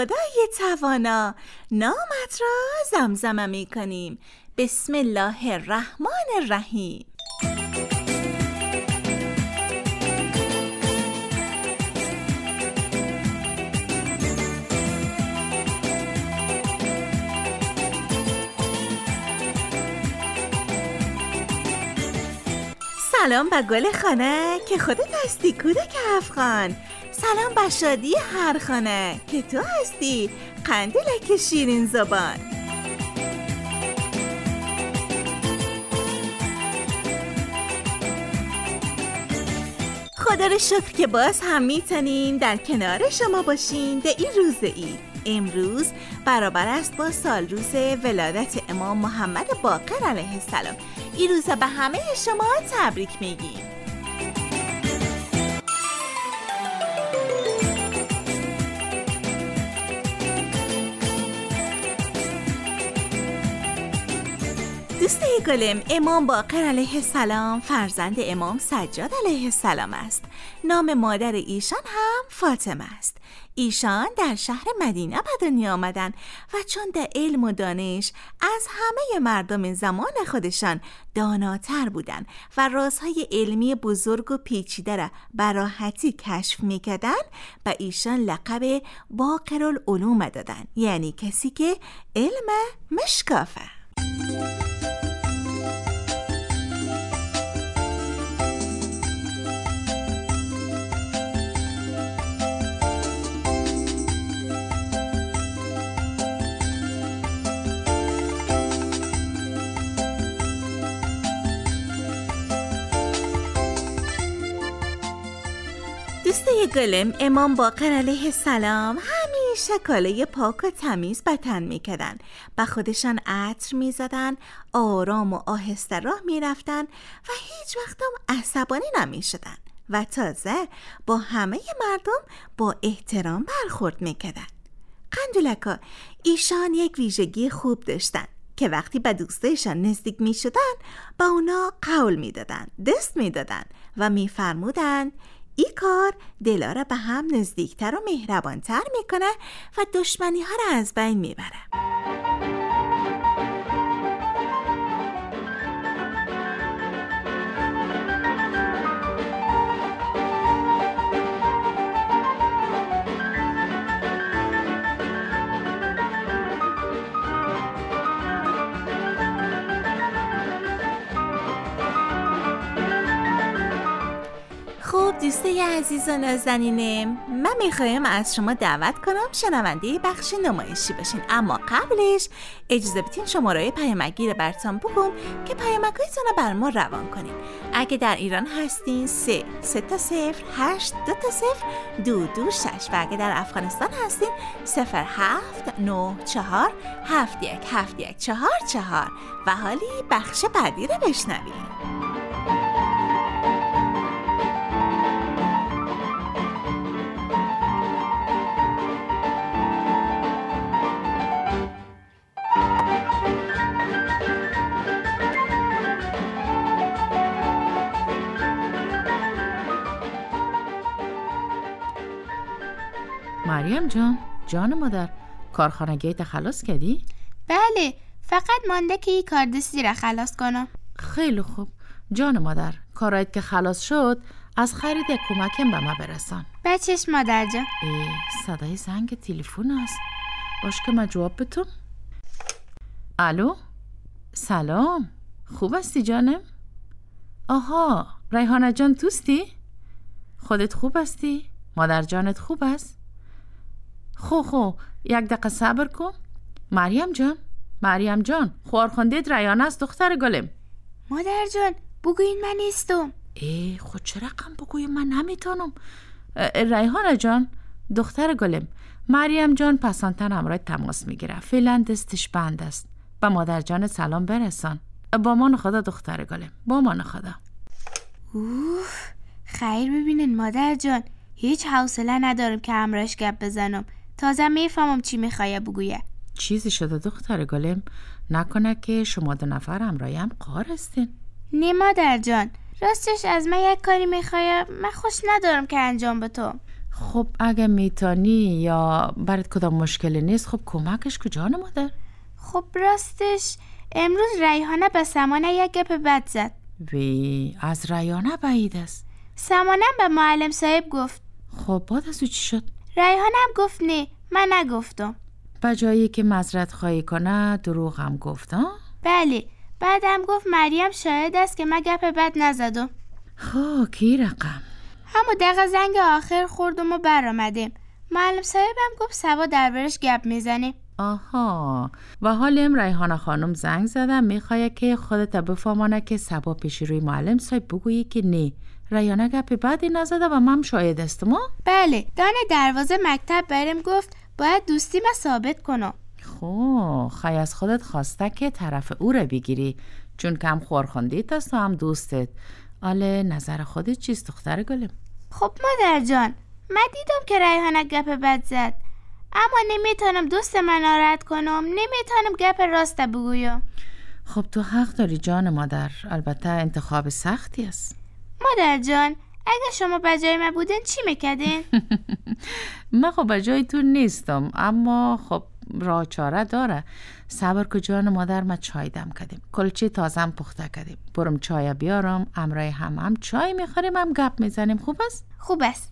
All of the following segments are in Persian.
خدای توانا، نامت را زمزمه می کنیم. بسم الله الرحمن الرحیم. سلام به گل خانه که خودت هستی کودک افغان. سلام به شادی هر خانه که تو هستی قندیلک شیرین زبان. خدا رو شکر که باز هم میتونیم در کنار شما باشیم در این روز عید. امروز برابر است با سال روز ولادت امام محمد باقر علیه السلام. این روز به همه شما تبریک میگیم. دوستای گلم، امام باقر علیه السلام فرزند امام سجاد علیه السلام است. نام مادر ایشان هم فاطمه است. ایشان در شهر مدینه به دنیا آمدن و چون در علم و دانش از همه مردم زمان خودشان داناتر بودند و رازهای علمی بزرگ و پیچیده را به راحتی کشف می‌کردند، به ایشان لقب باقرالعلوم دادند، یعنی کسی که علم مشکافه. دوستای گلم، امام باقر علیه السلام همیشه کالای پاک و تمیز به تن میکردن، به خودشان عطر میزدن، آرام و آهسته راه میرفتن و هیچ وقت هم عصبانی نمیشدن و تازه با همه مردم با احترام برخورد میکردن. قندولکا، ایشان یک ویژگی خوب داشتن که وقتی به دوستایشان نزدیک میشدن با اونا قول میدادن، دست میدادن و میفرمودن این کار دلا را به هم نزدیکتر و مهربانتر میکنه و دشمنی ها را از بین میبره. خب دوستای عزیز و نازنینم، من میخوایم از شما دعوت کنم شنونده بخش نمایشی باشین، اما قبلش اجازه بدین شماره پیامگیر رو براتون بگم که پیامک‌هایتون رو بر ما روان کنین. اگه در ایران هستین 3-3-0-8-2-0-226 و اگه در افغانستان هستین 0794-717144 و حالی بخش بعدی رو بشنوین. مریم جان، جان مادر، کارخانگی تا خلاص کردی؟ بله، فقط مانده که یک کار دستی را خلاص کنم. خیلی خوب جان مادر، کارایت که خلاص شد از خرید کمکم به ما برسان. بچش مادر جان. صدای زنگ تلفن است، باش که من جواب بتم. الو، سلام، خوب هستی جانم؟ آها، ریحانه جان توستی؟ خودت خوب هستی؟ مادر جانت خوب است؟ خو یک دقیقه صبر کن. مریم جان خوارخوندت ریانه است دختر گلم. مادر جان بگوین من نیستم. خود چه رقم بگویم، من نمیتونم. ریحانه جان دختر گلم، مریم جان پسانتن همراه تماس میگیره، فعلا دستش بند است. با مادر جان سلام برسان. با مان خدا دختر گلم، با مان خدا. خیر ببینین مادر جان، هیچ حوصله ندارم که همراهش گپ بزنم. تازه میفهمم چی میخواه بگویه. چیزی شده دختر گلم؟ نکنه که شما دو نفر همراهیم قار هستین؟ نه مادر جان، راستش از من یک کاری میخواه، من خوش ندارم که انجام بدم. خب اگه میتونی یا برات کدام مشکلی نیست خب کمکش کو جان مادر. خب راستش امروز ریحانه به سمانه یک گپ بد زد. وی از ریحانه بعید است. سمانه به معلم صاحب گفت. خب بعد از او چی شد؟ ریحانه هم گفت نه من نگفتم. به جایی که معذرت خواهی کنه دروغ هم گفت ها؟ بله بعدم گفت مریم شاهد است که من گپ بد نزدم. خب کی رقم؟ همون دقیقه زنگ آخر خوردم و برآمدیم. معلم صاحبم گفت سبا دربارش گپ میزنیم. آها و حالم ریحانه خانم زنگ زدم میخواه که خودت بفهمانه که سبا پیش روی معلم صاحب بگویی که نه ریحانه گپ بدی نزده و من شاهد استم. بله دانه دروازه مکتب برم گفت باید دوستی ما ثابت کنم. خب خواهی از خودت خواسته که طرف او را بگیری چون که هم خورخوندیت است و هم دوستت. آله نظر خودت چیست دختر گلم؟ خب مادر جان من دیدم که ریحانه گپ بد زد اما نمیتونم دوست من ناراحت کنم، نمیتونم گپ راست بگویم. خب تو حق داری جان مادر، البته انتخاب سختی است. مادر جان اگه شما بجای من بودین چی میکردین؟ من خب بجای تو نیستم اما خب راه چاره داره. صبر که جان مادر ما چای دم کردیم، کلچه تازم پخته کردیم، برم چای بیارم، امرای هم چای میخوریم هم گپ میزنیم. خوب است؟ خوب است.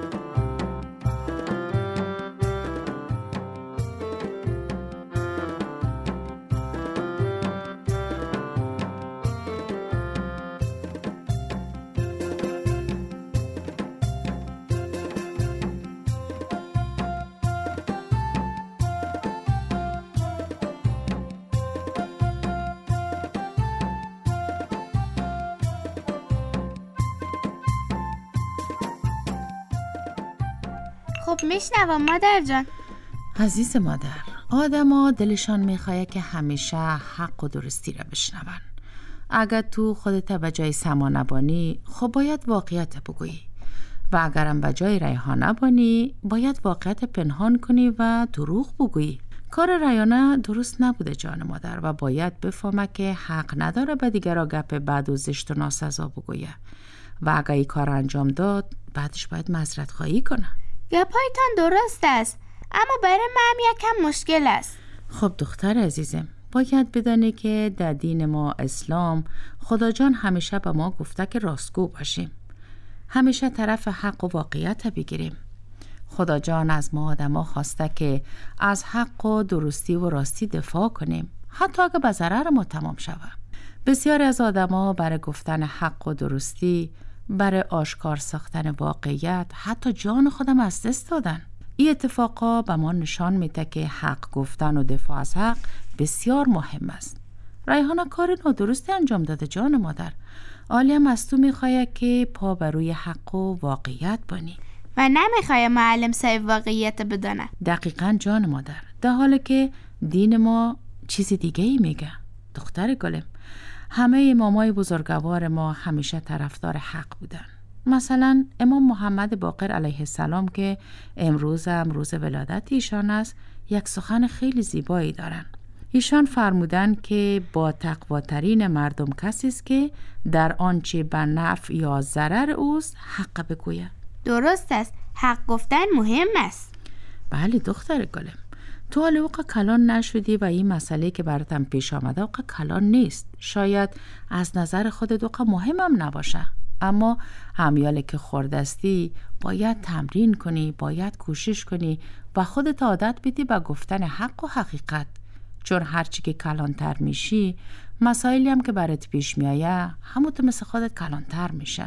خب میشنوم مادر جان. عزیز مادر، آدم ها دلشان میخواه که همیشه حق و درستی را بشنون. اگر تو خودت بجای سمانه بانی خب باید واقعیت بگویی و اگرم بجای ریحانه بانی باید واقعیت پنهان کنی و دروغ بگویی. کار ریحانه درست نبوده جان مادر و باید بفهمه که حق نداره به دیگرها گپ بد و زشت و ناسزا بگویه و اگر این کار انجام داد بعدش باید معذرت خواهی کنه. گپایتان درست است اما برای من یکم مشکل است. خب دختر عزیزم باید بدانی که در دین ما اسلام خدا جان همیشه به ما گفته که راستگو باشیم، همیشه طرف حق و واقعیت بگیریم. خدا جان از ما آدما خواسته که از حق و درستی و راستی دفاع کنیم حتی اگه به ضرر ما تمام شود. بسیاری از آدما برای گفتن حق و درستی، برای آشکار ساختن واقعیت حتی جان خودم از دست دادن. این اتفاقا به ما نشان میده که حق گفتن و دفاع از حق بسیار مهم است. ریحانه کار نادرستی انجام داده جان مادر. عالم از تو میخواه که پا بر روی حق و واقعیت بانی و نمیخواه معلم صاحب واقعیت بدانه. دقیقاً جان مادر، در حالی که دین ما چیزی دیگه ای میگه. دختر گلم، همه امامای بزرگوار ما همیشه طرفدار حق بودن. مثلا امام محمد باقر علیه السلام که امروز ولادت ایشان است یک سخن خیلی زیبایی دارن. ایشان فرمودن که با تقواترین مردم کسی است که در آنچه به نفع یا ضرر اوست حق بگوید. درست است، حق گفتن مهم است. بله دختر گلم، تو حالا اوقا کلان نشدی و این مسئله که براتم پیش آمده اوقا کلان نیست. شاید از نظر خودت اوقا مهمم نباشه، اما همیاله که خوردستی باید تمرین کنی، باید کوشش کنی و خودت عادت بدی به گفتن حق و حقیقت. چون هرچی که کلانتر میشی مسائلی هم که برات پیش میایه همونطور مثل خودت کلانتر میشه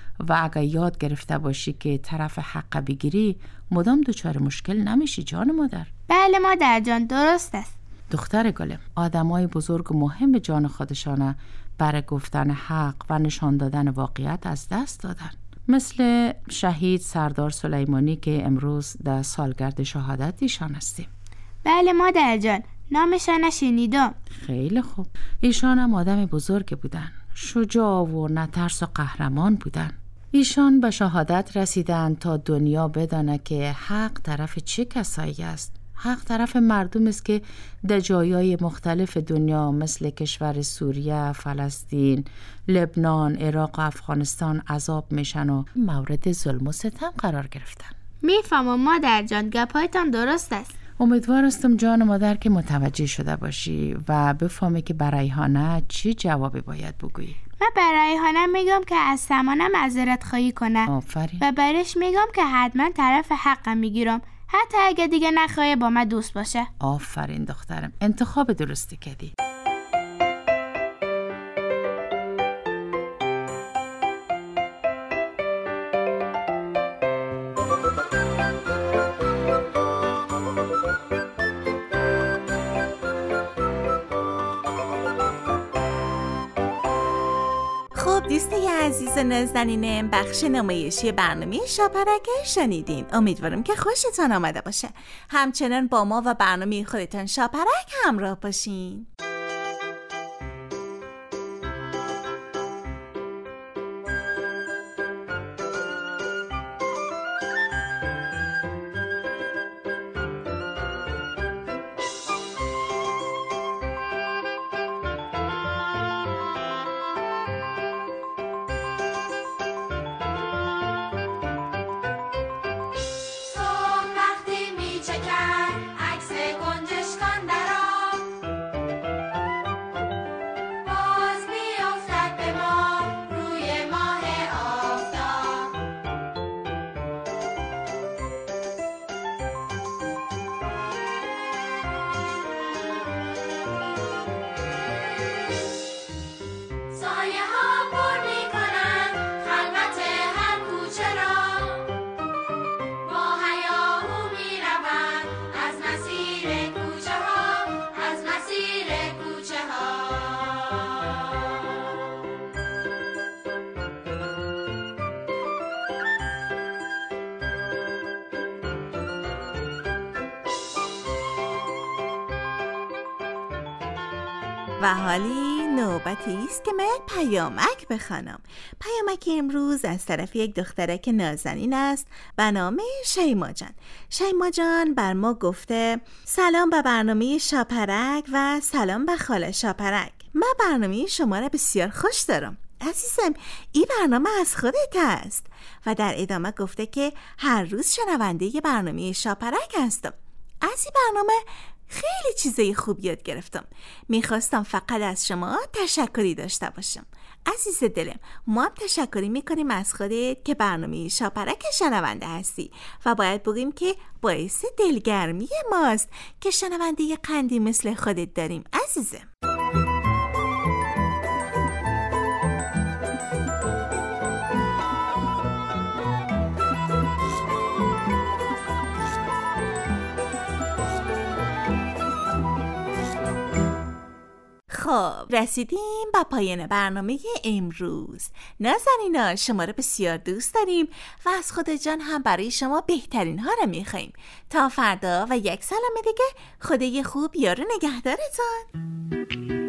و اگر یاد گرفته باشی که طرف حق بگیری مدام دچار مشکل نمیشی جان مادر. بله مادر جان درست است. دختر گلم، آدمای بزرگ و مهم به جان خودشانه برای گفتن حق و نشان دادن واقعیت از دست دادن، مثل شهید سردار سلیمانی که امروز در سالگرد شهادت ایشان هستیم. بله مادر جان، نامشان شنیدم. خیلی خوب. ایشان هم آدم بزرگ بودن، شجاع و نترس و قهرمان بودن. ایشان به شهادت رسیدن تا دنیا بدانه که حق طرف چه کسایی است. حق طرف مردم است که در جایهای مختلف دنیا مثل کشور سوریه، فلسطین، لبنان، عراق و افغانستان عذاب میشن و مورد ظلم و ستم قرار گرفتن. میفهمم مادر جان، گپایتان درست است. امیدوارستم جان مادر که متوجه شده باشی و بفهمی که برای ریحانه چی جوابی باید بگویی. من برای ریحانه میگم که از سمانه معذرت خواهی کنه. آفرین. و برش میگم که حتما طرف حقم میگیرم، حتی اگه دیگه نخواهی با من دوست باشه. آفرین دخترم، انتخاب درستی کردی. دوستای عزیز نازنینم، بخش نمایشی برنامه شاپرک شنیدین. امیدوارم که خوشتان آمده باشه. همچنان با ما و برنامه خودتان شاپرک همراه باشین. و حالی نوبتی است که من پیامک بخوانم. پیامک امروز از طرف یک دخترک نازنین است به نام شیما جان. شیما جان بر ما گفته سلام به برنامه شاپرک و سلام به خاله شاپرک. من برنامه شما را بسیار خوش دارم. عزیزم، این برنامه از خودت است. و در ادامه گفته که هر روز شنونده برنامه شاپرک هستم. از این برنامه خیلی چیزای خوب یاد گرفتم. میخواستم فقط از شما تشکری داشته باشم. عزیز دلم، ما هم تشکری میکنیم از خودت که برنامه شاپرک شنونده هستی و باید بگیم که باعث دلگرمی ماست که شنونده قندی مثل خودت داریم. عزیزم، خب رسیدیم به پایان برنامه امروز. نازنینا، شما رو بسیار دوست داریم و از خدا جان هم برای شما بهترین ها رو میخواییم. تا فردا و یک سلام دیگه، خدای خوب یارو نگهدارتان.